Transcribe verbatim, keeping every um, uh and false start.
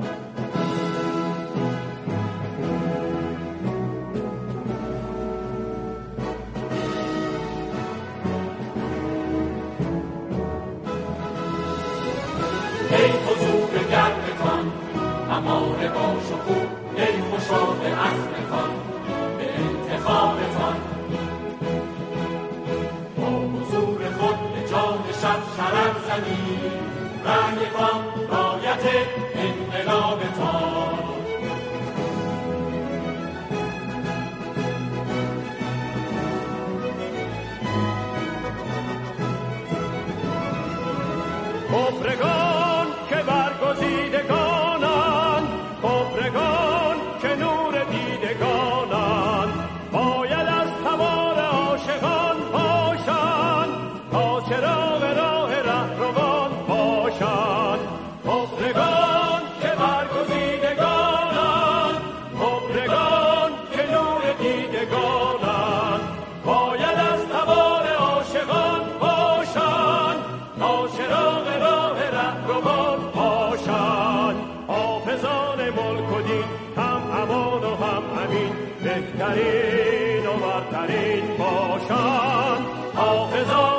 ای حضور گردتان اماره باش و خوب، ای خوشاب اصلتان به انتخابتان، با حضور خود به جان شب شرر زنید، رأیتان رایت انقلابتان. خبرگان که برگزیدگانند، خبرگان که نور دیدگانند، باید از تبار عاشقان باشند تا چراغ راه رهروان باشند. خبرگان که برگزیدگانند، خبرگان که نور دیدگانند، باید از تبار عاشقان باشند تا چراغ راه رهروان باشند. حافظان ملک و دین هم امان و هم امین، بهترین و برترین باشند. حافظان